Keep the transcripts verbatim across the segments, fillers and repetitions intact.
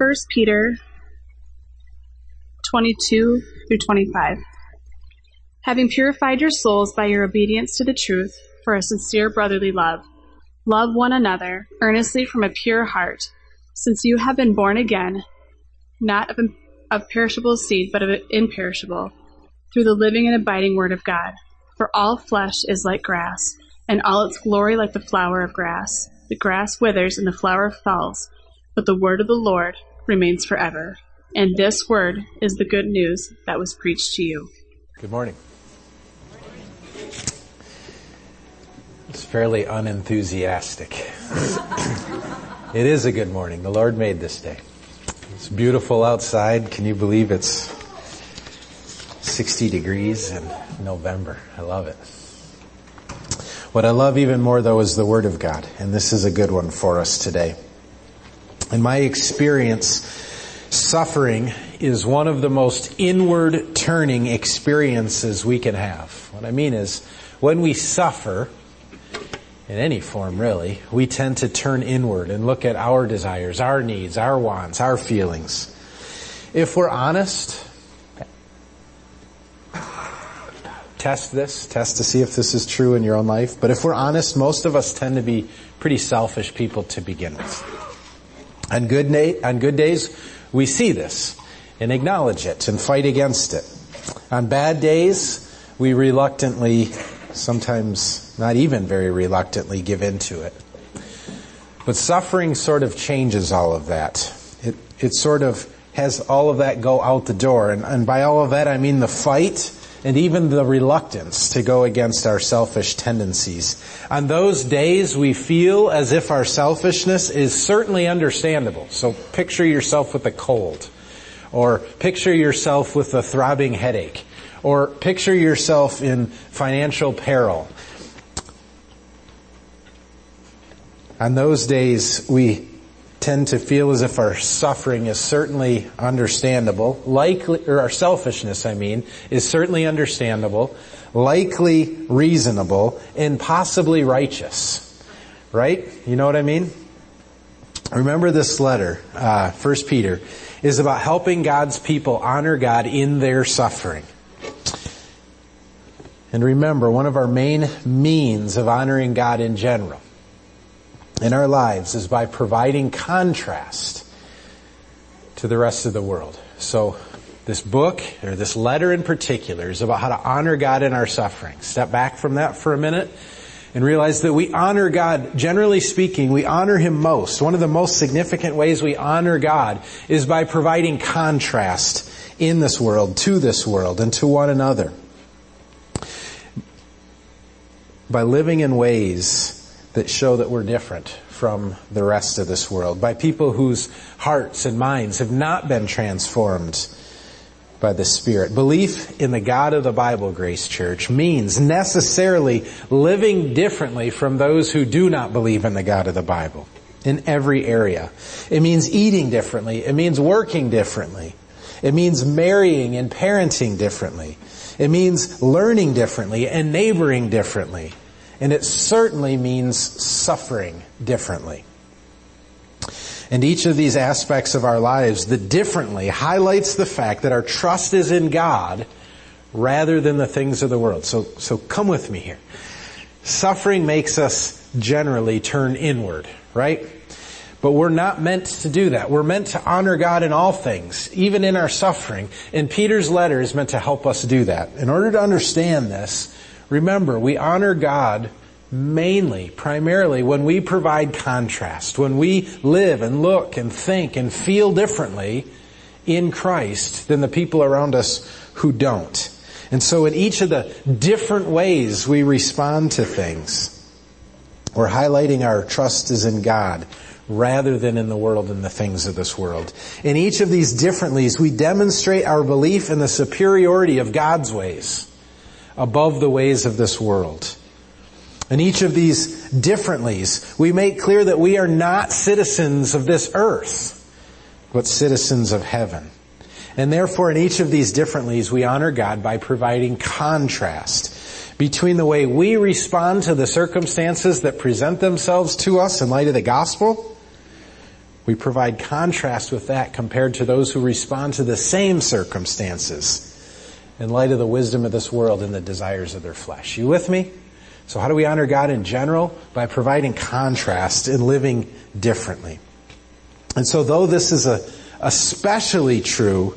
First Peter twenty-two through twenty-five. Having purified your souls by your obedience to the truth for a sincere brotherly love, love one another earnestly from a pure heart, since you have been born again, not of, of perishable seed, but of imperishable, through the living and abiding word of God. For all flesh is like grass, and all its glory like the flower of grass. The grass withers and the flower falls, but the word of the Lord remains forever. And this word is the good news that was preached to you. Good morning. It's fairly unenthusiastic. It is a good morning. The Lord made this day. It's beautiful outside. Can you believe it's sixty degrees in November? I love it. What I love even more, though, is the Word of God. And this is a good one for us today. In my experience, suffering is one of the most inward-turning experiences we can have. What I mean is, when we suffer, in any form really, we tend to turn inward and look at our desires, our needs, our wants, our feelings. If we're honest, test this, test to see if this is true in your own life. But if we're honest, most of us tend to be pretty selfish people to begin with. On good, na- on good days, we see this and acknowledge it and fight against it. On bad days, we reluctantly, sometimes not even very reluctantly, give into it. But suffering sort of changes all of that. It, it sort of has all of that go out the door. And, and by all of that, I mean the fight and even the reluctance to go against our selfish tendencies. On those days, we feel as if our selfishness is certainly understandable. So picture yourself with a cold, or picture yourself with a throbbing headache, or picture yourself in financial peril. On those days, we tend to feel as if our suffering is certainly understandable, likely, or our selfishness, I mean, is certainly understandable, likely reasonable, and possibly righteous. Right? You know what I mean? Remember this letter, uh, First Peter, is about helping God's people honor God in their suffering. And remember, one of our main means of honoring God in general in our lives is by providing contrast to the rest of the world. So this book, or this letter in particular, is about how to honor God in our suffering. Step back from that for a minute and realize that we honor God, generally speaking, we honor Him most. One of the most significant ways we honor God is by providing contrast in this world, to this world, and to one another. By living in ways that show that we're different from the rest of this world, by people whose hearts and minds have not been transformed by the Spirit. Belief in the God of the Bible, Grace Church, means necessarily living differently from those who do not believe in the God of the Bible in every area. It means eating differently. It means working differently. It means marrying and parenting differently. It means learning differently and neighboring differently. And it certainly means suffering differently. And each of these aspects of our lives, the differently, highlights the fact that our trust is in God rather than the things of the world. So, so come with me here. Suffering makes us generally turn inward, right? But we're not meant to do that. We're meant to honor God in all things, even in our suffering. And Peter's letter is meant to help us do that. In order to understand this, remember, we honor God mainly, primarily, when we provide contrast, when we live and look and think and feel differently in Christ than the people around us who don't. And so in each of the different ways we respond to things, we're highlighting our trust is in God rather than in the world and the things of this world. In each of these differentlies, we demonstrate our belief in the superiority of God's ways above the ways of this world. In each of these differentlies, we make clear that we are not citizens of this earth, but citizens of heaven. And therefore, in each of these differentlies, we honor God by providing contrast between the way we respond to the circumstances that present themselves to us in light of the gospel We provide contrast with that compared to those who respond to the same circumstances in light of the wisdom of this world and the desires of their flesh. You with me? So how do we honor God in general? By providing contrast and living differently. And so though this is a especially true,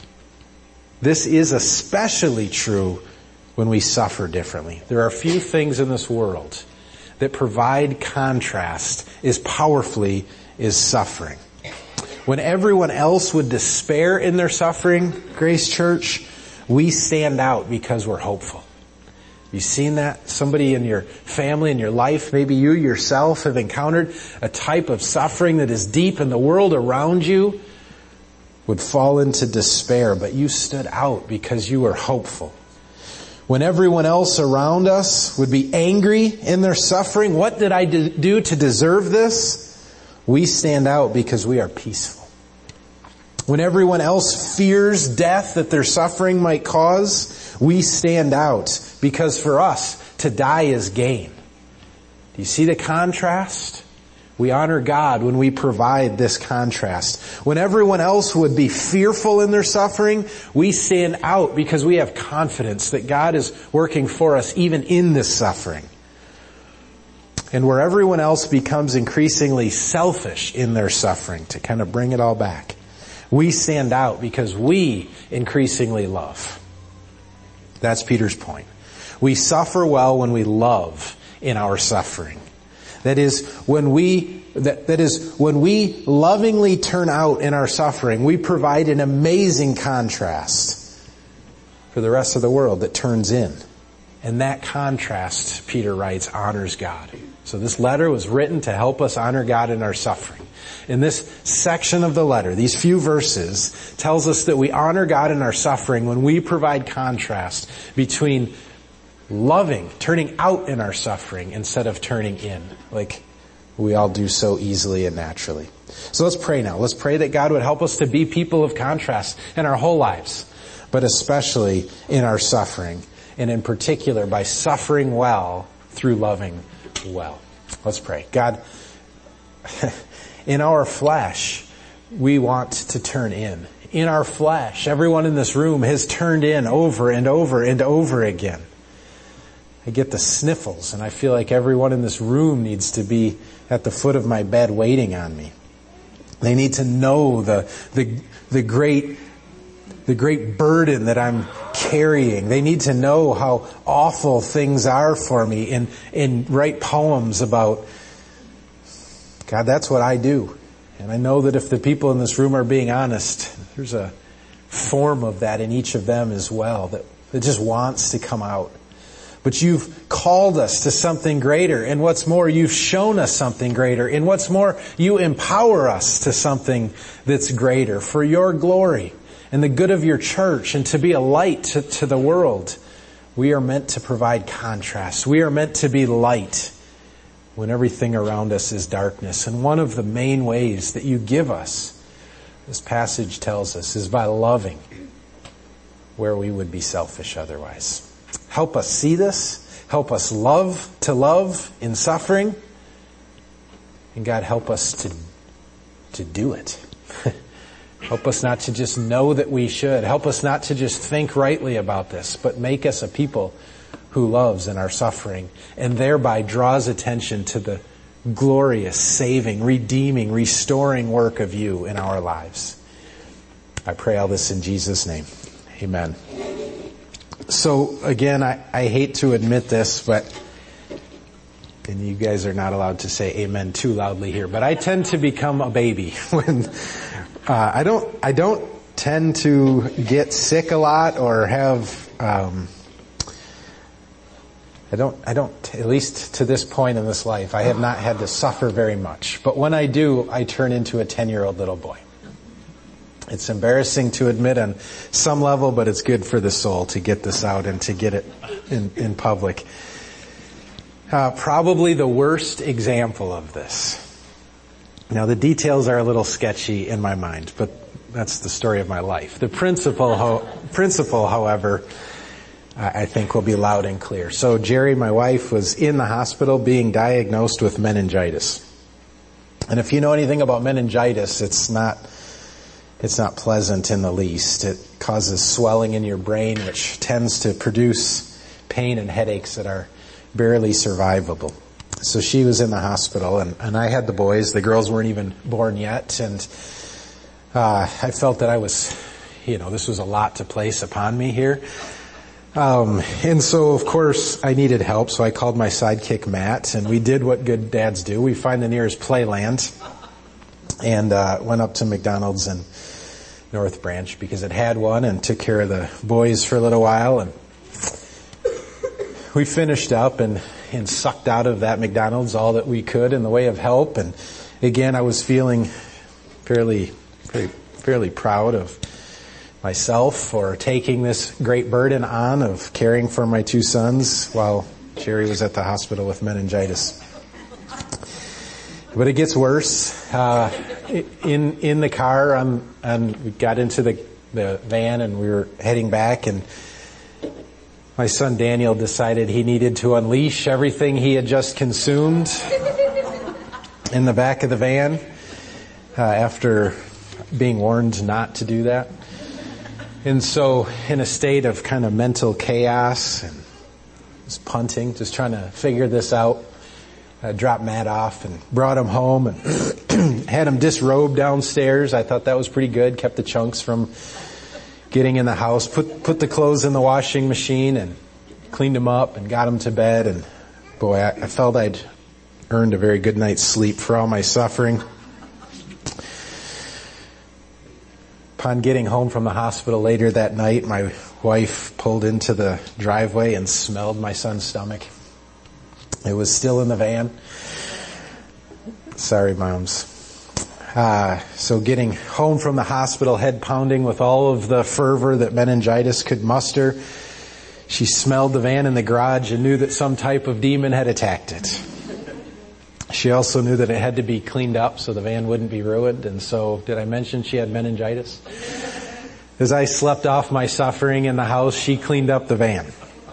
this is especially true when we suffer differently. There are few things in this world that provide contrast as powerfully as suffering. When everyone else would despair in their suffering, Grace Church, we stand out because we're hopeful. Have you seen that? Somebody in your family, in your life, maybe you yourself have encountered a type of suffering that is deep and the world around you would fall into despair, but you stood out because you were hopeful. When everyone else around us would be angry in their suffering, what did I do to deserve this? We stand out because we are peaceful. When everyone else fears death that their suffering might cause, we stand out because for us, to die is gain. Do you see the contrast? We honor God when we provide this contrast. When everyone else would be fearful in their suffering, we stand out because we have confidence that God is working for us even in this suffering. And where everyone else becomes increasingly selfish in their suffering, to kind of bring it all back, we stand out because we increasingly love. That's Peter's point. We suffer well when we love in our suffering. That is, when we, that, that is, when we lovingly turn out in our suffering, we provide an amazing contrast for the rest of the world that turns in. And that contrast, Peter writes, honors God. So this letter was written to help us honor God in our suffering. In this section of the letter, these few verses, tells us that we honor God in our suffering when we provide contrast between loving, turning out in our suffering instead of turning in, like we all do so easily and naturally. So let's pray now. Let's pray that God would help us to be people of contrast in our whole lives, but especially in our suffering, and in particular by suffering well through loving well. Let's pray. God, in our flesh, we want to turn in. In our flesh, everyone in this room has turned in over and over and over again. I get the sniffles, and I feel like everyone in this room needs to be at the foot of my bed waiting on me. They need to know the the the great the great burden that I'm carrying. They need to know how awful things are for me and, and write poems about, God, that's what I do. And I know that if the people in this room are being honest, there's a form of that in each of them as well that, that just wants to come out. But you've called us to something greater. And what's more, you've shown us something greater. And what's more, you empower us to something that's greater for your glory and the good of your church and to be a light to, to the world. We are meant to provide contrast. We are meant to be light when everything around us is darkness. And one of the main ways that you give us, this passage tells us, is by loving where we would be selfish otherwise. Help us see this. Help us love to love in suffering. And God, help us to, to do it. Help us not to just know that we should. Help us not to just think rightly about this, but make us a people who loves in our suffering and thereby draws attention to the glorious, saving, redeeming, restoring work of you in our lives. I pray all this in Jesus' name. Amen. So again, I, I hate to admit this, but, and you guys are not allowed to say amen too loudly here, but I tend to become a baby when, uh, I don't, I don't tend to get sick a lot or have, um, I don't, I don't, at least to this point in this life, I have not had to suffer very much. But when I do, I turn into a ten-year-old little boy. It's embarrassing to admit on some level, but it's good for the soul to get this out and to get it in, in public. Uh, probably the worst example of this. Now, the details are a little sketchy in my mind, but that's the story of my life. The principle, ho- principle, however, I think will be loud and clear. So Jerry, my wife, was in the hospital being diagnosed with meningitis. And if you know anything about meningitis, it's not it's not pleasant in the least. It causes swelling in your brain, which tends to produce pain and headaches that are barely survivable. So she was in the hospital, and, and I had the boys. The girls weren't even born yet, and uh, I felt that I was, you know, this was a lot to place upon me here. Um, and so, of course, I needed help, so I called my sidekick, Matt, and we did what good dads do. We find the nearest playland and uh, went up to McDonald's in North Branch because it had one, and took care of the boys for a little while. And we finished up and, and sucked out of that McDonald's all that we could in the way of help. And again, I was feeling fairly, fairly, fairly proud of myself for taking this great burden on of caring for my two sons while Jerry was at the hospital with meningitis. But it gets worse. Uh, in in the car, um, and we got into the the van and we were heading back, and my son Daniel decided he needed to unleash everything he had just consumed in the back of the van uh, after being warned not to do that. And so, in a state of kind of mental chaos and just punting, just trying to figure this out, I dropped Matt off and brought him home and had him disrobed downstairs. I thought that was pretty good. Kept the chunks from getting in the house. Put put the clothes in the washing machine and cleaned them up and got him to bed. And boy, I, I felt I'd earned a very good night's sleep for all my suffering. Upon getting home from the hospital later that night, my wife pulled into the driveway and smelled my son's stomach. It was still in the van. Sorry, moms. Uh, so getting home from the hospital, head pounding with all of the fervor that meningitis could muster, she smelled the van in the garage and knew that some type of demon had attacked it. She also knew that it had to be cleaned up so the van wouldn't be ruined. And so, did I mention she had meningitis? As I slept off my suffering in the house, she cleaned up the van.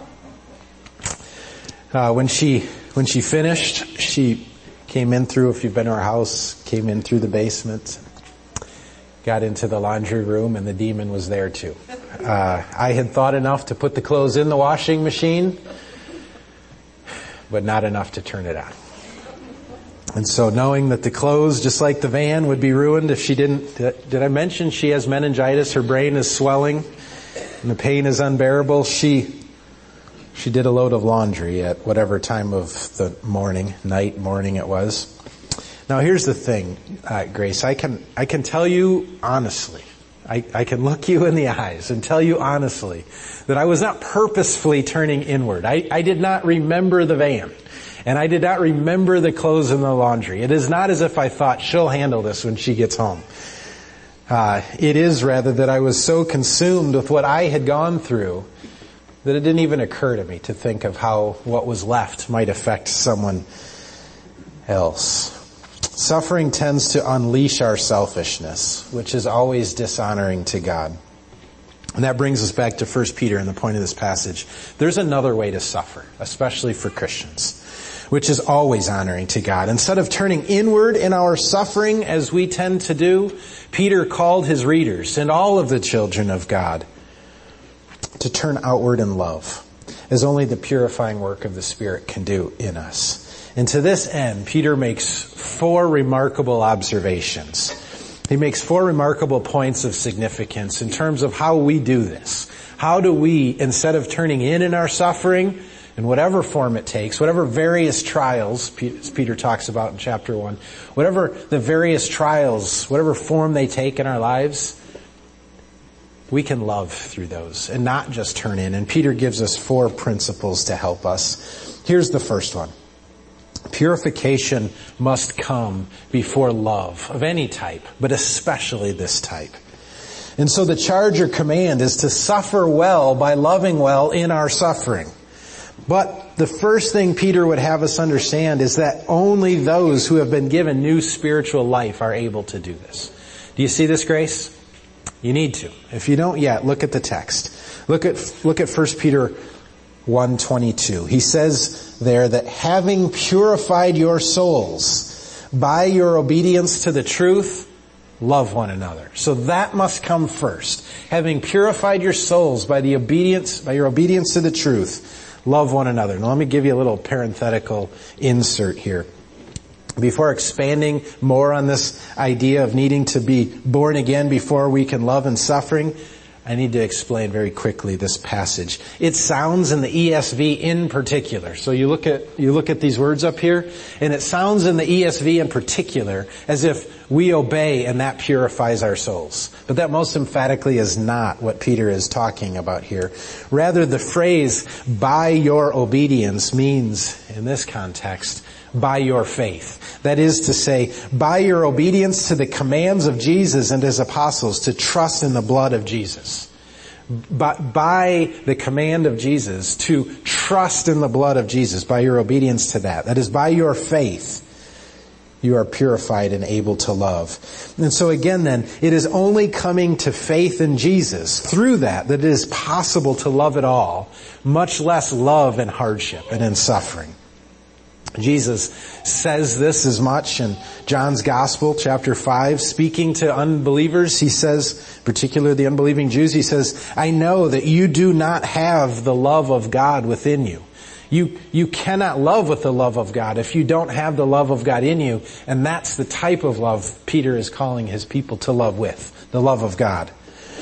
Uh, when she when she finished, she came in through, if you've been to our house, came in through the basement, got into the laundry room, and the demon was there too. Uh, I had thought enough to put the clothes in the washing machine, but not enough to turn it on. And so knowing that the clothes, just like the van, would be ruined if she didn't, did I mention she has meningitis, her brain is swelling, and the pain is unbearable, she she did a load of laundry at whatever time of the morning, night, morning it was. Now here's the thing, uh, Grace, I can I can tell you honestly, I, I can look you in the eyes and tell you honestly that I was not purposefully turning inward. I, I did not remember the van. And I did not remember the clothes in the laundry. It is not as if I thought she'll handle this when she gets home. Uh, it is rather that I was so consumed with what I had gone through that it didn't even occur to me to think of how what was left might affect someone else. Suffering tends to unleash our selfishness, which is always dishonoring to God. And that brings us back to First Peter and the point of this passage. There's another way to suffer, especially for Christians, which is always honoring to God. Instead of turning inward in our suffering as we tend to do, Peter called his readers and all of the children of God to turn outward in love, as only the purifying work of the Spirit can do in us. And to this end, Peter makes four remarkable observations. He makes four remarkable points of significance in terms of how we do this. How do we, instead of turning in in our suffering, in whatever form it takes, whatever various trials, as Peter talks about in chapter one, whatever the various trials, whatever form they take in our lives, we can love through those and not just turn in. And Peter gives us four principles to help us. Here's the first one. Purification must come before love of any type, but especially this type. And so the charge or command is to suffer well by loving well in our suffering. But the first thing Peter would have us understand is that only those who have been given new spiritual life are able to do this. Do you see this, Grace? You need to. If you don't yet, look at the text. Look at look at First Peter one twenty-two. He says there that having purified your souls by your obedience to the truth, love one another. So that must come first. Having purified your souls by the obedience, by your obedience to the truth, love one another. Now let me give you a little parenthetical insert here. Before expanding more on this idea of needing to be born again before we can love in suffering, I need to explain very quickly this passage. It sounds in the E S V in particular. So you look at, you look at these words up here, and it sounds in the E S V in particular as if we obey and that purifies our souls. But that most emphatically is not what Peter is talking about here. Rather, the phrase, by your obedience, means, in this context, by your faith. That is to say, by your obedience to the commands of Jesus and His apostles to trust in the blood of Jesus. But by the command of Jesus to trust in the blood of Jesus, by your obedience to that. That is, by your faith, you are purified and able to love. And so again then, it is only coming to faith in Jesus through that that it is possible to love at all, much less love in hardship and in suffering. Jesus says this as much in John's Gospel, chapter five, speaking to unbelievers. He says, particularly the unbelieving Jews, he says, I know that you do not have the love of God within you. You, you cannot love with the love of God if you don't have the love of God in you. And that's the type of love Peter is calling his people to love with, the love of God.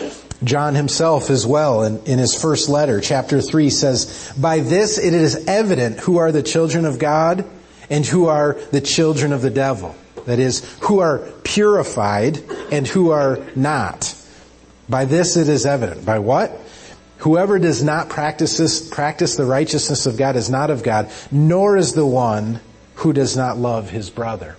John himself as well in, in his first letter, chapter three, says, by this it is evident who are the children of God and who are the children of the devil. That is, who are purified and who are not. By this it is evident. By what? Whoever does not practice this, practice the righteousness of God is not of God, nor is the one who does not love his brother.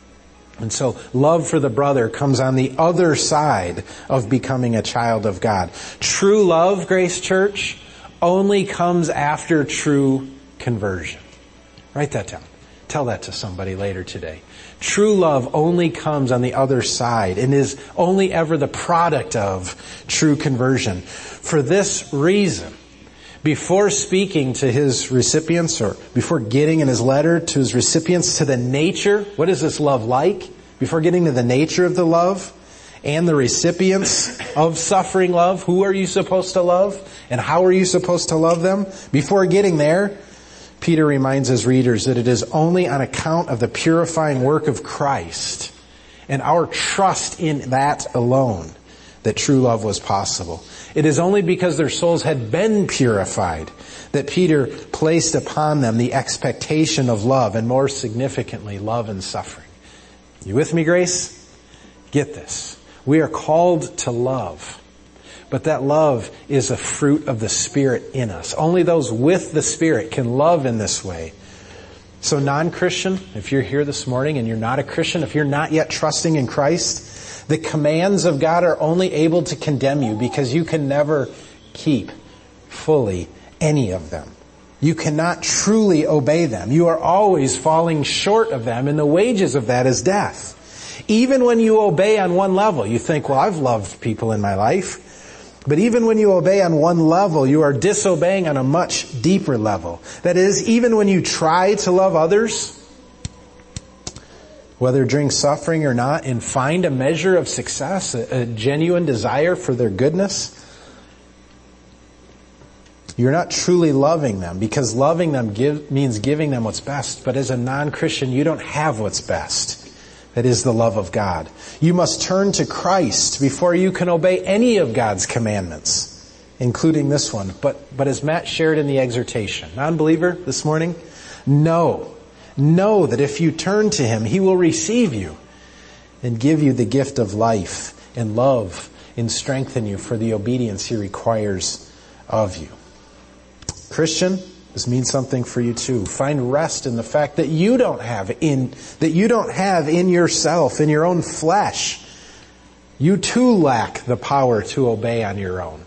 And so love for the brother comes on the other side of becoming a child of God. True love, Grace Church, only comes after true conversion. Write that down. Tell that to somebody later today. True love only comes on the other side and is only ever the product of true conversion. For this reason, before speaking to his recipients, or before getting in his letter to his recipients to the nature, what is this love like? Before getting to the nature of the love and the recipients of suffering love, who are you supposed to love and how are you supposed to love them? Before getting there, Peter reminds his readers that it is only on account of the purifying work of Christ and our trust in that alone that true love was possible. It is only because their souls had been purified that Peter placed upon them the expectation of love, and more significantly, love and suffering. You with me, Grace? Get this. We are called to love, but that love is a fruit of the Spirit in us. Only those with the Spirit can love in this way. So non-Christian, if you're here this morning and you're not a Christian, if you're not yet trusting in Christ, the commands of God are only able to condemn you because you can never keep fully any of them. You cannot truly obey them. You are always falling short of them, and the wages of that is death. Even when you obey on one level, you think, well, I've loved people in my life. But even when you obey on one level, you are disobeying on a much deeper level. That is, even when you try to love others, whether during suffering or not, and find a measure of success, a, a genuine desire for their goodness, you're not truly loving them, because loving them give, means giving them what's best. But as a non-Christian, you don't have what's best. That is the love of God. You must turn to Christ before you can obey any of God's commandments, including this one. But, but as Matt shared in the exhortation, non-believer this morning, know, know that if you turn to Him, He will receive you and give you the gift of life and love and strengthen you for the obedience He requires of you. Christian, this means something for you too. Find rest in the fact that you don't have in, that you don't have in yourself, in your own flesh. You too lack the power to obey on your own.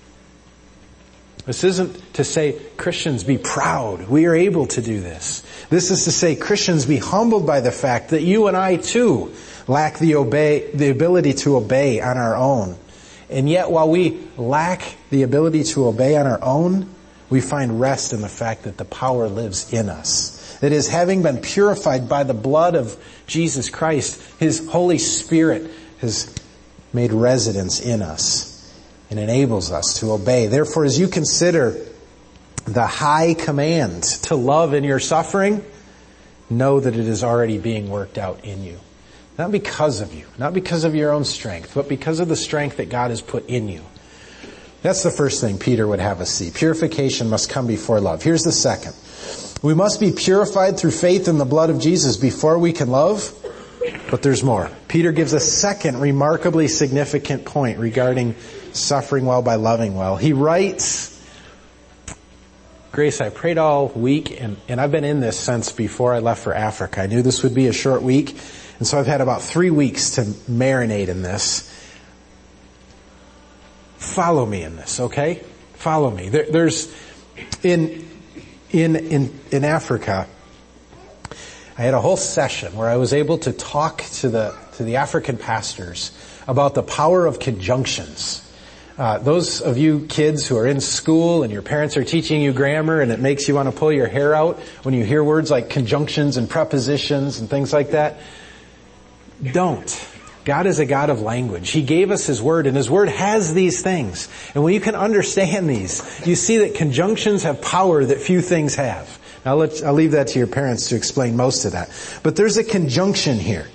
This isn't to say, Christians, be proud. We are able to do this. This is to say, Christians, be humbled by the fact that you and I too lack the obey, the ability to obey on our own. And yet, while we lack the ability to obey on our own, we find rest in the fact that the power lives in us. That is, having been purified by the blood of Jesus Christ, His Holy Spirit has made residence in us and enables us to obey. Therefore, as you consider the high command to love in your suffering, know that it is already being worked out in you. Not because of you, not because of your own strength, but because of the strength that God has put in you. That's the first thing Peter would have us see. Purification must come before love. Here's the second. We must be purified through faith in the blood of Jesus before we can love, but there's more. Peter gives a second remarkably significant point regarding suffering well by loving well. He writes, Grace, I prayed all week, and, and I've been in this since before I left for Africa. I knew this would be a short week, and so I've had about three weeks to marinate in this. Follow me in this, okay? Follow me. There, there's, in, in, in, in Africa, I had a whole session where I was able to talk to the, to the African pastors about the power of conjunctions. Uh, those of you kids who are in school and your parents are teaching you grammar and it makes you want to pull your hair out when you hear words like conjunctions and prepositions and things like that, don't. God is a God of language. He gave us His Word, and His Word has these things. And when you can understand these, you see that conjunctions have power that few things have. Now let's, I'll leave that to your parents to explain most of that. But there's a conjunction here.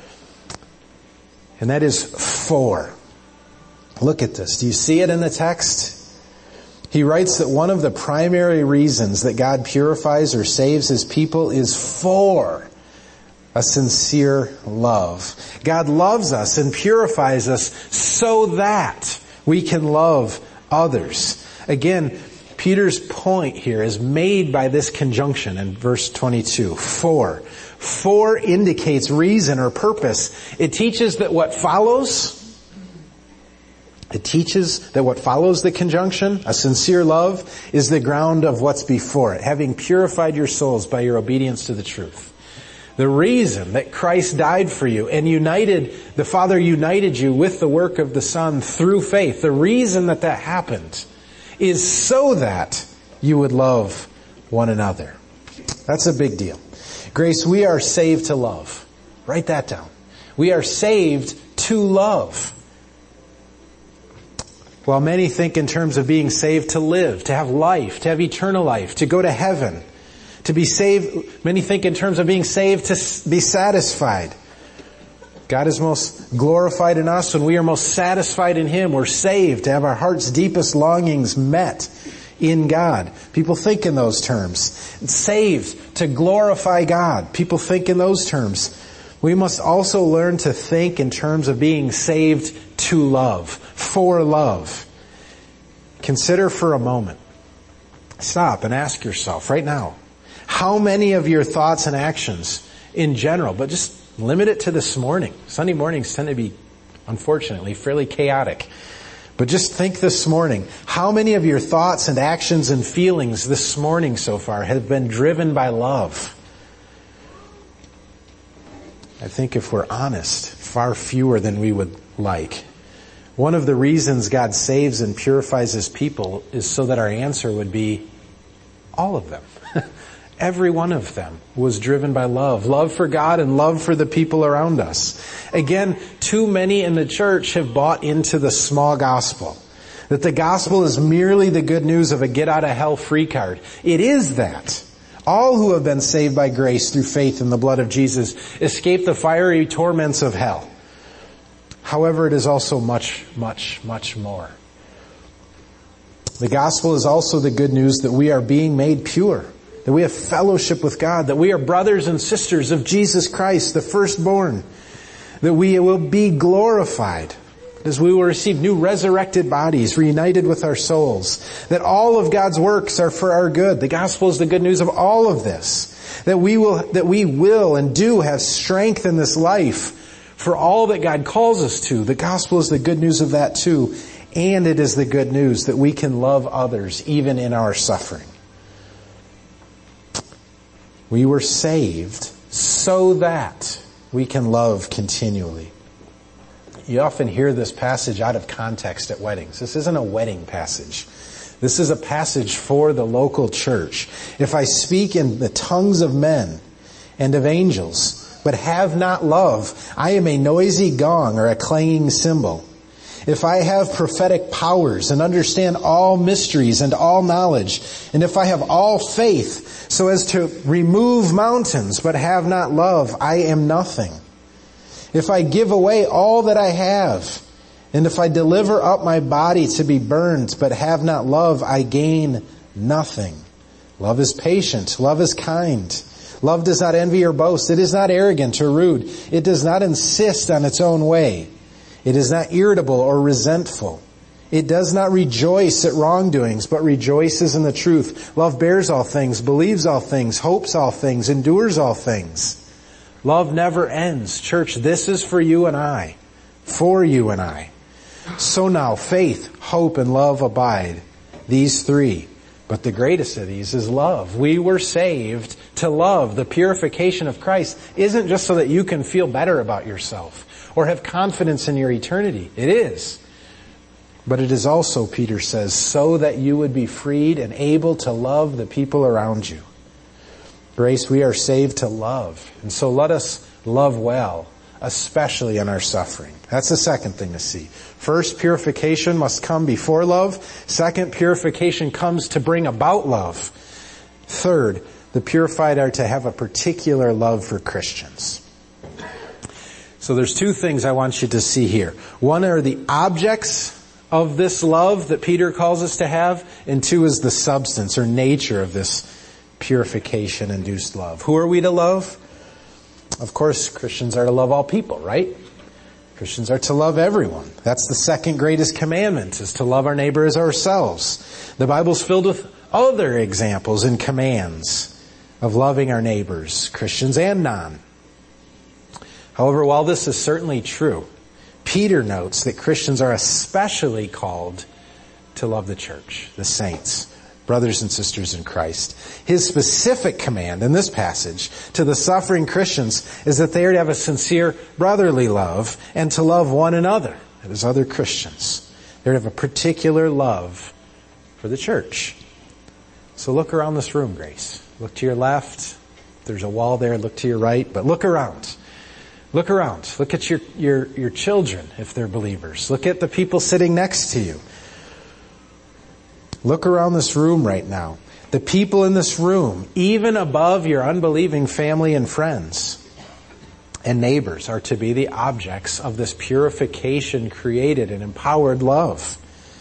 And that is for. Look at this. Do you see it in the text? He writes that one of the primary reasons that God purifies or saves His people is for a sincere love. God loves us and purifies us so that we can love others. Again, Peter's point here is made by this conjunction in verse twenty-two. For. For indicates reason or purpose. It teaches that what follows... It teaches that what follows the conjunction, a sincere love, is the ground of what's before it, having purified your souls by your obedience to the truth. The reason that Christ died for you and united, the Father united you with the work of the Son through faith, the reason that that happened is so that you would love one another. That's a big deal. Grace, we are saved to love. Write that down. We are saved to love. While many think in terms of being saved to live, to have life, to have eternal life, to go to heaven, to be saved, many think in terms of being saved to be satisfied. God is most glorified in us when we are most satisfied in Him. We're saved to have our heart's deepest longings met in God. People think in those terms. Saved to glorify God. People think in those terms. We must also learn to think in terms of being saved to love, for love. Consider for a moment. Stop and ask yourself right now, how many of your thoughts and actions in general, but just limit it to this morning. Sunday mornings tend to be, unfortunately, fairly chaotic. But just think this morning, how many of your thoughts and actions and feelings this morning so far have been driven by love? I think if we're honest, far fewer than we would like. One of the reasons God saves and purifies His people is so that our answer would be all of them. Every one of them was driven by love. Love for God and love for the people around us. Again, too many in the church have bought into the small gospel. That the gospel is merely the good news of a get out of hell free card. It is that. All who have been saved by grace through faith in the blood of Jesus escape the fiery torments of hell. However, it is also much, much, much more. The gospel is also the good news that we are being made pure, that we have fellowship with God, that we are brothers and sisters of Jesus Christ, the firstborn, that we will be glorified, as we will receive new resurrected bodies, reunited with our souls, that all of God's works are for our good. The gospel is the good news of all of this, that we will, that we will and do have strength in this life for all that God calls us to. The gospel is the good news of that too, and it is the good news that we can love others even in our suffering. We were saved so that we can love continually. You often hear this passage out of context at weddings. This isn't a wedding passage. This is a passage for the local church. If I speak in the tongues of men and of angels, but have not love, I am a noisy gong or a clanging cymbal. If I have prophetic powers and understand all mysteries and all knowledge, and if I have all faith so as to remove mountains but have not love, I am nothing. If I give away all that I have, and if I deliver up my body to be burned but have not love, I gain nothing. Love is patient. Love is kind. Love does not envy or boast. It is not arrogant or rude. It does not insist on its own way. It is not irritable or resentful. It does not rejoice at wrongdoings, but rejoices in the truth. Love bears all things, believes all things, hopes all things, endures all things. Love never ends. Church, this is for you and I. For you and I. So now, faith, hope, and love abide. These three. But the greatest of these is love. We were saved to love. The purification of Christ isn't just so that you can feel better about yourself or have confidence in your eternity. It is. But it is also, Peter says, so that you would be freed and able to love the people around you. Grace, we are saved to love. And so let us love well, especially in our suffering. That's the second thing to see. First, purification must come before love. Second, purification comes to bring about love. Third, the purified are to have a particular love for Christians. So there's two things I want you to see here. One are the objects of this love that Peter calls us to have, and two is the substance or nature of this purification-induced love. Who are we to love? Of course, Christians are to love all people, right? Christians are to love everyone. That's the second greatest commandment, is to love our neighbor as ourselves. The Bible's filled with other examples and commands of loving our neighbors, Christians and non. However, while this is certainly true, Peter notes that Christians are especially called to love the church, the saints, brothers and sisters in Christ. His specific command in this passage to the suffering Christians is that they are to have a sincere brotherly love and to love one another, that is, other Christians. They're to have a particular love for the church. So look around this room, Grace. Look to your left. There's a wall there. Look to your right. But look around. Look around. Look at your, your, your children, if they're believers. Look at the people sitting next to you. Look around this room right now. The people in this room, even above your unbelieving family and friends and neighbors, are to be the objects of this purification created and empowered love.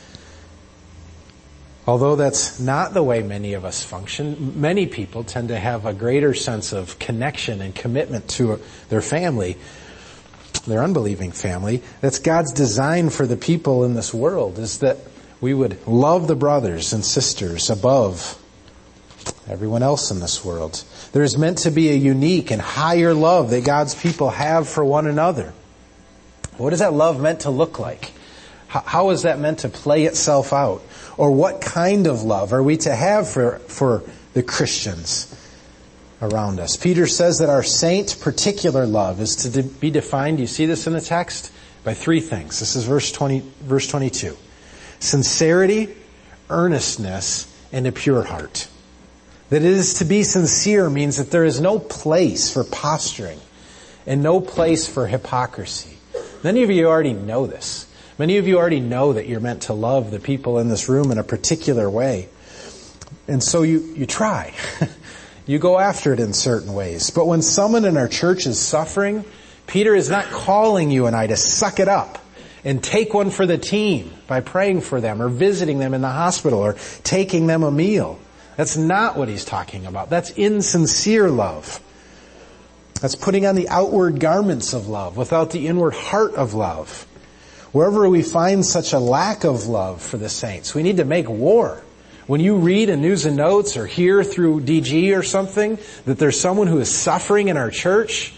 Although that's not the way many of us function, many people tend to have a greater sense of connection and commitment to their family, their unbelieving family. That's God's design for the people in this world, is that we would love the brothers and sisters above everyone else in this world. There is meant to be a unique and higher love that God's people have for one another. What is that love meant to look like? How is that meant to play itself out? Or what kind of love are we to have for, for the Christians around us? Peter says that our saint particular love is to de- be defined, you see this in the text, by three things. This is verse twenty, verse twenty-two. Sincerity, earnestness, and a pure heart. That it is to be sincere means that there is no place for posturing and no place for hypocrisy. Many of you already know this. Many of you already know that you're meant to love the people in this room in a particular way. And so you, you try. You go after it in certain ways. But when someone in our church is suffering, Peter is not calling you and I to suck it up and take one for the team by praying for them or visiting them in the hospital or taking them a meal. That's not what he's talking about. That's insincere love. That's putting on the outward garments of love without the inward heart of love. Wherever we find such a lack of love for the saints, we need to make war. When you read in News and Notes or hear through D G or something that there's someone who is suffering in our church,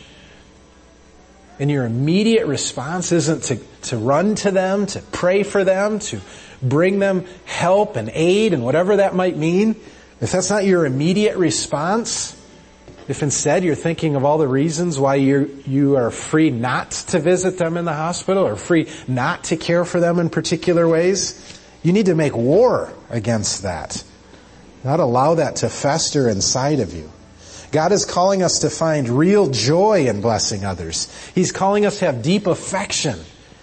and your immediate response isn't to, to run to them, to pray for them, to bring them help and aid and whatever that might mean, if that's not your immediate response, if instead you're thinking of all the reasons why you you are free not to visit them in the hospital or free not to care for them in particular ways, You need to make war against that. Not allow that to fester inside of you. God is calling us to find real joy in blessing others. He's calling us to have deep affection,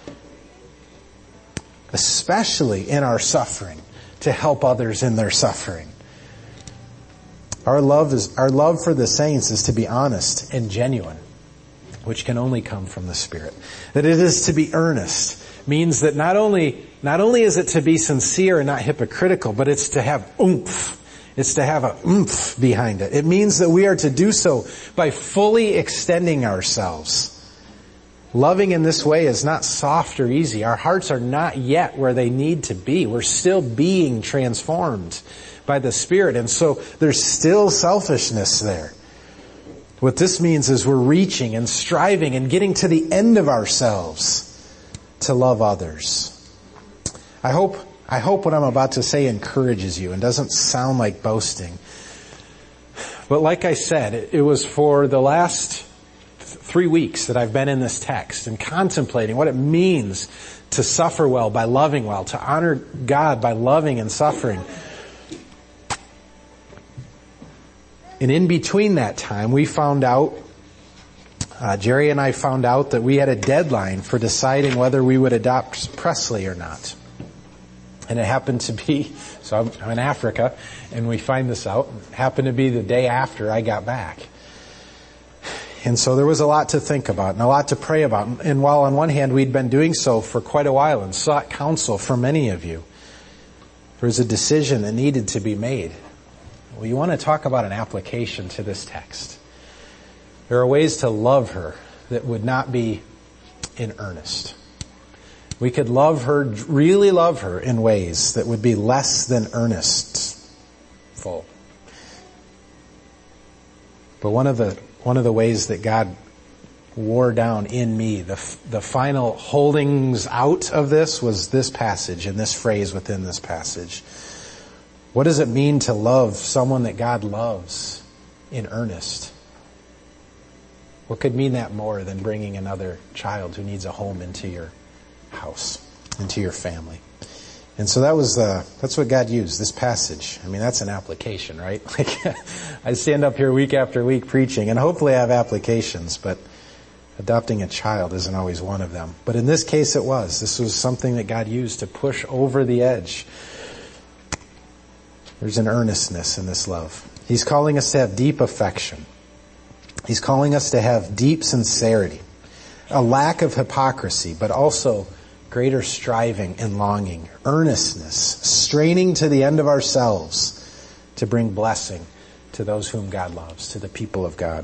especially in our suffering, to help others in their suffering. Our love is, our love for the saints is to be honest and genuine, which can only come from the Spirit. That it is to be earnest means that not only, not only is it to be sincere and not hypocritical, but it's to have oomph. It's to have a oomph behind it. It means that we are to do so by fully extending ourselves. Loving in this way is not soft or easy. Our hearts are not yet where they need to be. We're still being transformed by the Spirit, and so there's still selfishness there. What this means is we're reaching and striving and getting to the end of ourselves to love others. I hope, I hope what I'm about to say encourages you and doesn't sound like boasting. But like I said, it, it was for the last three weeks that I've been in this text and contemplating what it means to suffer well by loving well, to honor God by loving and suffering. And in between that time, we found out, uh, Jerry and I found out that we had a deadline for deciding whether we would adopt Presley or not. And it happened to be, so I'm, I'm in Africa, and we find this out, it happened to be the day after I got back. And so there was a lot to think about and a lot to pray about. And while on one hand we'd been doing so for quite a while and sought counsel from many of you, there was a decision that needed to be made. Well, you want to talk about an application to this text. There are ways to love her that would not be in earnest. We could love her, really love her in ways that would be less than earnestful. But one of the one of the ways that God wore down in me, the the final holdings out of this was this passage and this phrase within this passage. What does it mean to love someone that God loves in earnest? What could mean that more than bringing another child who needs a home into your house, into your family? And so that was uh, that's what God used, this passage. I mean, that's an application, right? Like, I stand up here week after week preaching, and hopefully I have applications, but adopting a child isn't always one of them. But in this case it was. This was something that God used to push over the edge. There's an earnestness in this love. He's calling us to have deep affection. He's calling us to have deep sincerity, a lack of hypocrisy, but also greater striving and longing, earnestness, straining to the end of ourselves to bring blessing to those whom God loves, to the people of God.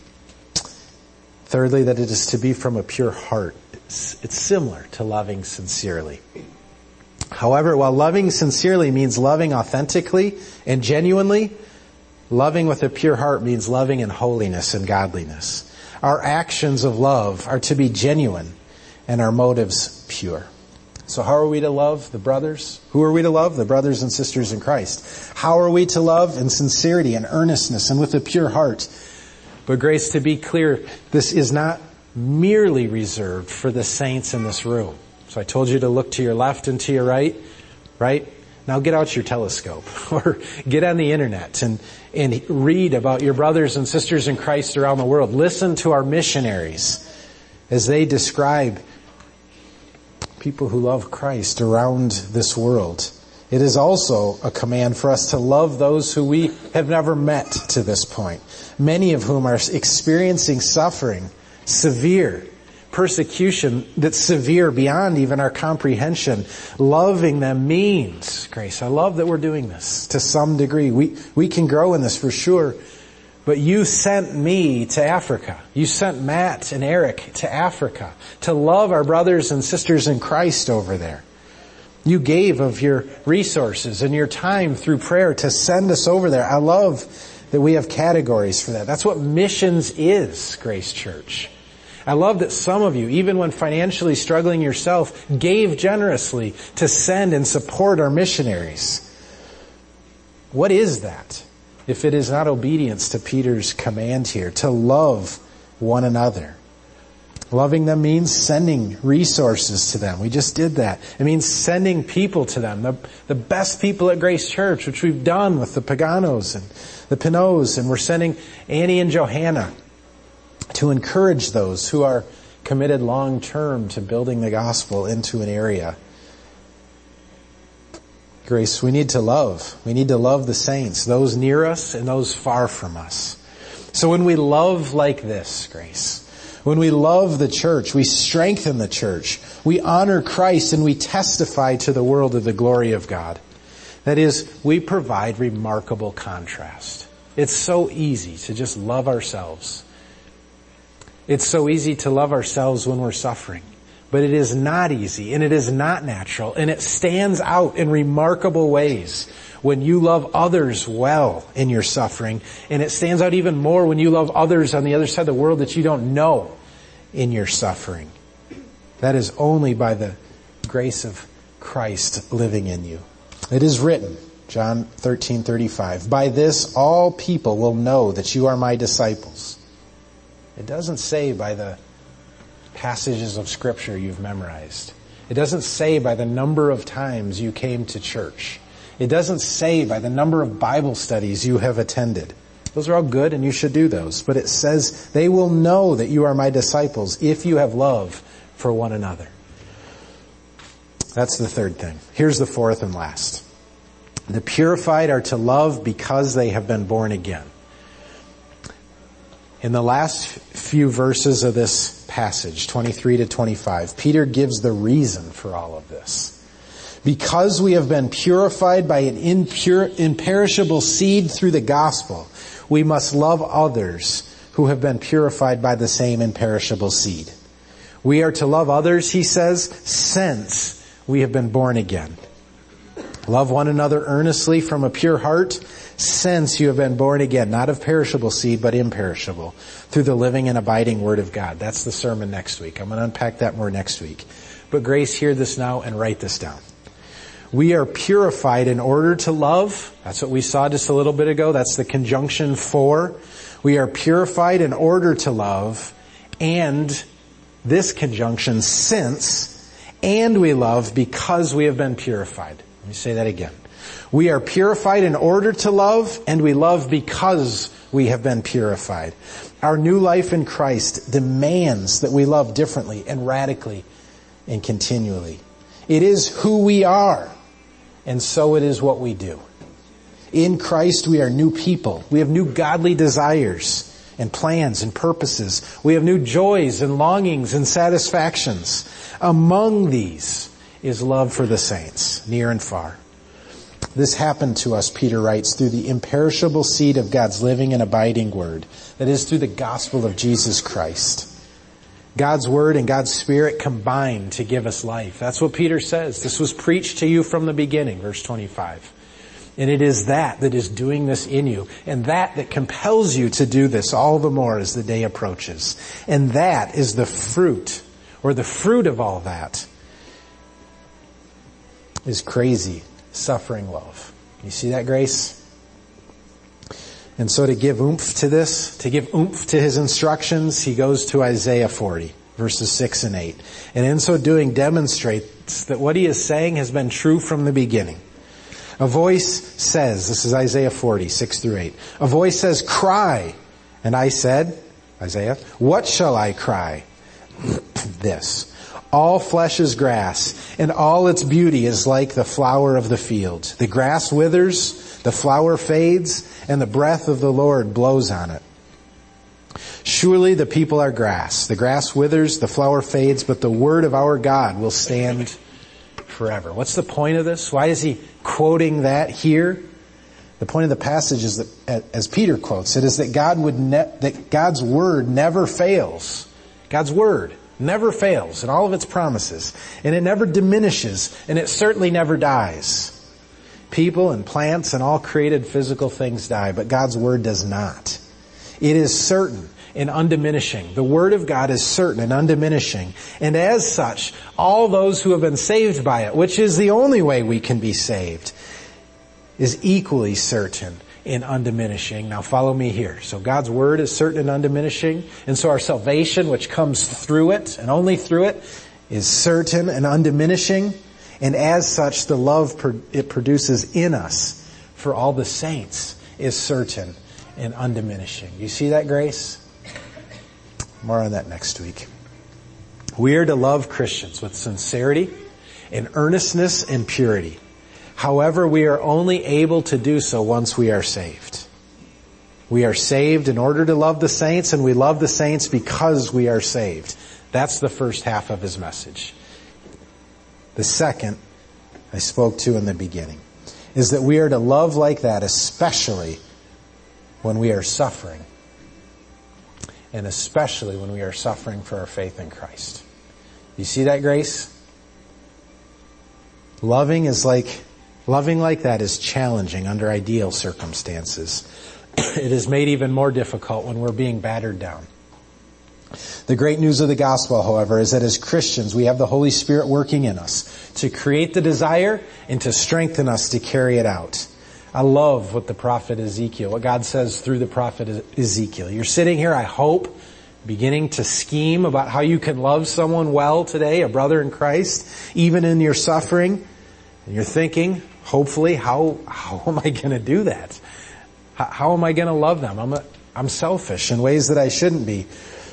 Thirdly, that it is to be from a pure heart. It's, it's similar to loving sincerely. However, while loving sincerely means loving authentically and genuinely, loving with a pure heart means loving in holiness and godliness. Our actions of love are to be genuine and our motives pure. So how are we to love the brothers? Who are we to love? The brothers and sisters in Christ. How are we to love in sincerity and earnestness and with a pure heart? But Grace, to be clear, this is not merely reserved for the saints in this room. So I told you to look to your left and to your right, right? Now get out your telescope or get on the internet and, and read about your brothers and sisters in Christ around the world. Listen to our missionaries as they describe people who love Christ around this world. It is also a command for us to love those who we have never met to this point, many of whom are experiencing suffering, severe persecution that's severe beyond even our comprehension. Loving them means, Grace, I love that we're doing this to some degree. We, we can grow in this for sure. But you sent me to Africa. You sent Matt and Eric to Africa to love our brothers and sisters in Christ over there. You gave of your resources and your time through prayer to send us over there. I love that we have categories for that. That's what missions is, Grace Church. I love that some of you, even when financially struggling yourself, gave generously to send and support our missionaries. What is that? If it is not obedience to Peter's command here, to love one another. Loving them means sending resources to them. We just did that. It means sending people to them. The, the best people at Grace Church, which we've done with the Paganos and the Pinots, and we're sending Annie and Johanna to encourage those who are committed long term to building the gospel into an area. Grace, we need to love. We need to love the saints, those near us and those far from us. So when we love like this, Grace, when we love the church, we strengthen the church, we honor Christ, and we testify to the world of the glory of God. That is, we provide remarkable contrast. It's so easy to just love ourselves. It's so easy to love ourselves when we're suffering. But it is not easy, and it is not natural, and it stands out in remarkable ways when you love others well in your suffering, and it stands out even more when you love others on the other side of the world that you don't know in your suffering. That is only by the grace of Christ living in you. It is written, John thirteen thirty-five, by this all people will know that you are my disciples. It doesn't say by the passages of Scripture you've memorized. It doesn't say by the number of times you came to church. It doesn't say by the number of Bible studies you have attended. Those are all good and you should do those. But it says they will know that you are my disciples if you have love for one another. That's the third thing. Here's the fourth and last. The purified are to love because they have been born again. In the last few verses of this passage, twenty-three to twenty-five, Peter gives the reason for all of this. Because we have been purified by an impure, imperishable seed through the gospel, we must love others who have been purified by the same imperishable seed. We are to love others, he says, since we have been born again. Love one another earnestly from a pure heart, since you have been born again, not of perishable seed, but imperishable, through the living and abiding Word of God. That's the sermon next week. I'm going to unpack that more next week. But Grace, hear this now and write this down. We are purified in order to love. That's what we saw just a little bit ago. That's the conjunction for. We are purified in order to love, and this conjunction, since, and we love because we have been purified. Let me say that again. We are purified in order to love, and we love because we have been purified. Our new life in Christ demands that we love differently and radically and continually. It is who we are, and so it is what we do. In Christ we are new people. We have new godly desires and plans and purposes. We have new joys and longings and satisfactions. Among these is love for the saints, near and far. This happened to us, Peter writes, through the imperishable seed of God's living and abiding Word. That is, through the gospel of Jesus Christ. God's Word and God's Spirit combined to give us life. That's what Peter says. This was preached to you from the beginning, verse twenty-five. And it is that that is doing this in you. And that that compels you to do this all the more as the day approaches. And that is the fruit, or the fruit of all that, is crazy, suffering love. You see that, Grace? And so to give oomph to this, to give oomph to his instructions, he goes to Isaiah forty, verses six and eight. And in so doing demonstrates that what he is saying has been true from the beginning. A voice says, this is Isaiah forty, six through eight. A voice says, cry. And I said, Isaiah, what shall I cry? This. All flesh is grass, and all its beauty is like the flower of the field. The grass withers, the flower fades, and the breath of the Lord blows on it. Surely the people are grass. The grass withers, the flower fades, but the word of our God will stand forever. What's the point of this? Why is he quoting that here? The point of the passage is that, as Peter quotes it, is that God would ne- that God's word never fails. God's word never fails in all of its promises, and it never diminishes, and it certainly never dies. People and plants and all created physical things die, but God's word does not. It is certain and undiminishing. The word of God is certain and undiminishing, and as such, all those who have been saved by it, which is the only way we can be saved, is equally certain and undiminishing. Now follow me here. So God's word is certain and undiminishing. And so our salvation, which comes through it and only through it, is certain and undiminishing. And as such, the love it produces in us for all the saints is certain and undiminishing. You see that, Grace? More on that next week. We are to love Christians with sincerity and earnestness and purity. However, we are only able to do so once we are saved. We are saved in order to love the saints, and we love the saints because we are saved. That's the first half of his message. The second, I spoke to in the beginning, is that we are to love like that, especially when we are suffering. And especially when we are suffering for our faith in Christ. You see that, Grace? Loving is like, loving like that is challenging under ideal circumstances. It is made even more difficult when we're being battered down. The great news of the gospel, however, is that as Christians, we have the Holy Spirit working in us to create the desire and to strengthen us to carry it out. I love what the prophet Ezekiel, what God says through the prophet Ezekiel. You're sitting here, I hope, beginning to scheme about how you can love someone well today, a brother in Christ, even in your suffering. And you're thinking, hopefully, how how am I going to do that? How, how am I going to love them? I'm a, I'm selfish in ways that I shouldn't be.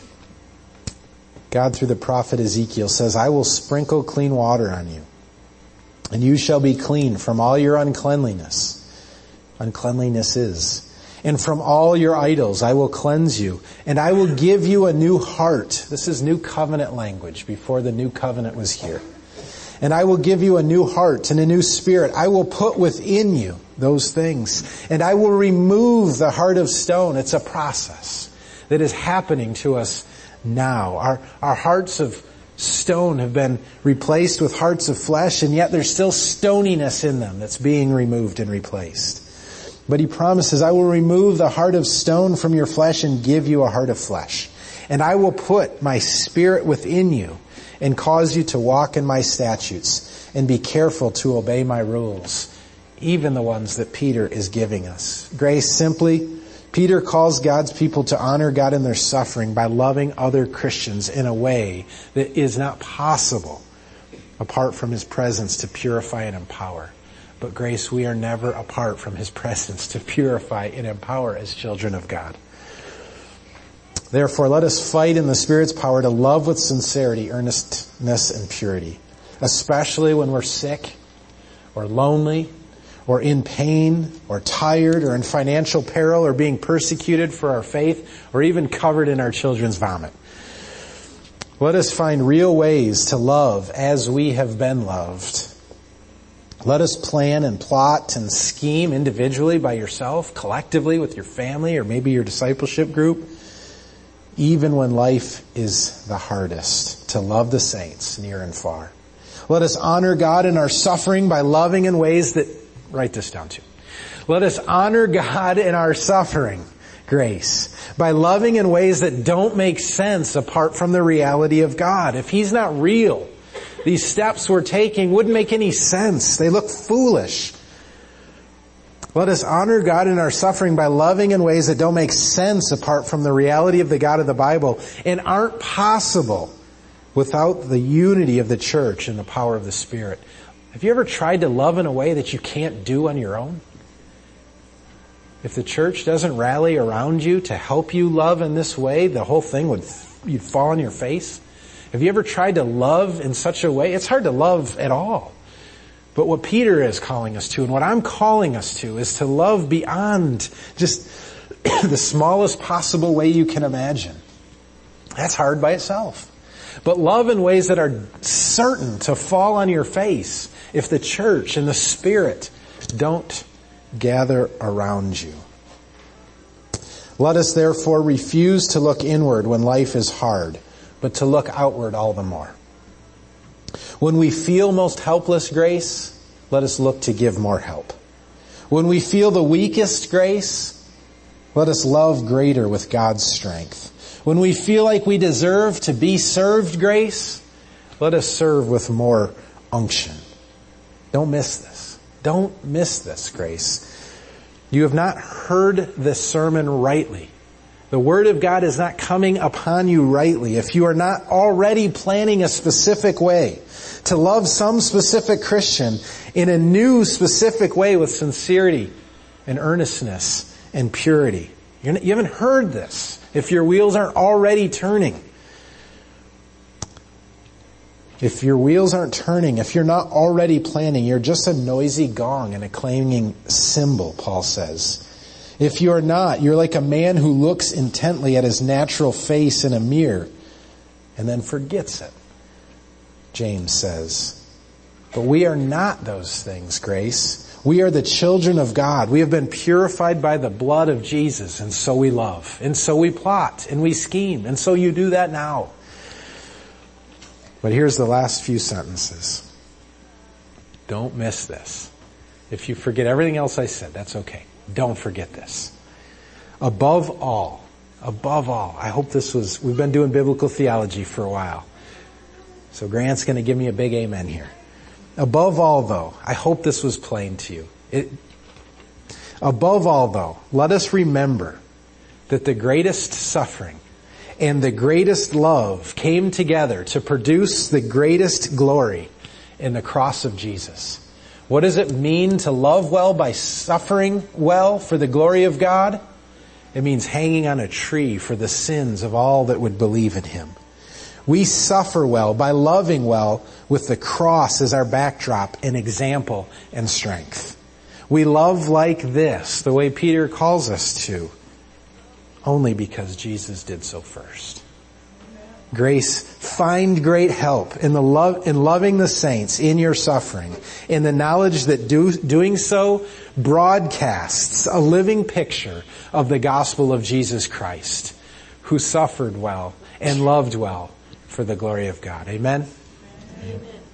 God, through the prophet Ezekiel, says, I will sprinkle clean water on you, and you shall be clean from all your uncleanliness. Uncleanliness is. And from all your idols I will cleanse you, and I will give you a new heart. This is new covenant language before the new covenant was here. And I will give you a new heart and a new spirit. I will put within you those things. And I will remove the heart of stone. It's a process that is happening to us now. Our, our hearts of stone have been replaced with hearts of flesh, and yet there's still stoniness in them that's being removed and replaced. But he promises, I will remove the heart of stone from your flesh and give you a heart of flesh. And I will put my spirit within you and cause you to walk in my statutes and be careful to obey my rules, even the ones that Peter is giving us. Grace, simply, Peter calls God's people to honor God in their suffering by loving other Christians in a way that is not possible apart from his presence to purify and empower. But Grace, we are never apart from his presence to purify and empower as children of God. Therefore, let us fight in the Spirit's power to love with sincerity, earnestness, and purity, especially when we're sick or lonely or in pain or tired or in financial peril or being persecuted for our faith or even covered in our children's vomit. Let us find real ways to love as we have been loved. Let us plan and plot and scheme individually by yourself, collectively with your family or maybe your discipleship group, even when life is the hardest, to love the saints near and far. Let us honor God in our suffering by loving in ways that, write this down too. Let us honor God in our suffering, Grace, by loving in ways that don't make sense apart from the reality of God. If he's not real, these steps we're taking wouldn't make any sense. They look foolish. Let us honor God in our suffering by loving in ways that don't make sense apart from the reality of the God of the Bible and aren't possible without the unity of the church and the power of the Spirit. Have you ever tried to love in a way that you can't do on your own? If the church doesn't rally around you to help you love in this way, the whole thing would, you'd fall on your face. Have you ever tried to love in such a way? It's hard to love at all. But what Peter is calling us to and what I'm calling us to is to love beyond just the smallest possible way you can imagine. That's hard by itself. But love in ways that are certain to fall on your face if the church and the Spirit don't gather around you. Let us therefore refuse to look inward when life is hard, but to look outward all the more. When we feel most helpless, Grace, let us look to give more help. When we feel the weakest, Grace, let us love greater with God's strength. When we feel like we deserve to be served, Grace, let us serve with more unction. Don't miss this. Don't miss this, Grace. You have not heard this sermon rightly. The Word of God is not coming upon you rightly if you are not already planning a specific way to love some specific Christian in a new specific way with sincerity and earnestness and purity. You're not, you haven't heard this if your wheels aren't already turning. If your wheels aren't turning, if you're not already planning, you're just a noisy gong and a clanging cymbal, Paul says. If you're not, you're like a man who looks intently at his natural face in a mirror and then forgets it, James says. But we are not those things, Grace. We are the children of God. We have been purified by the blood of Jesus, and so we love, and so we plot, and we scheme, and so you do that now. But here's the last few sentences. Don't miss this. If you forget everything else I said, that's okay. Don't forget this. Above all, above all, I hope this was, we've been doing biblical theology for a while. So Grant's going to give me a big amen here. Above all, though, I hope this was plain to you. It, above all, though, let us remember that the greatest suffering and the greatest love came together to produce the greatest glory in the cross of Jesus. What does it mean to love well by suffering well for the glory of God? It means hanging on a tree for the sins of all that would believe in Him. We suffer well by loving well with the cross as our backdrop and example and strength. We love like this, the way Peter calls us to, only because Jesus did so first. Grace, find great help in the love, in loving the saints in your suffering, in the knowledge that do, doing so broadcasts a living picture of the gospel of Jesus Christ, who suffered well and loved well for the glory of God. Amen? Amen.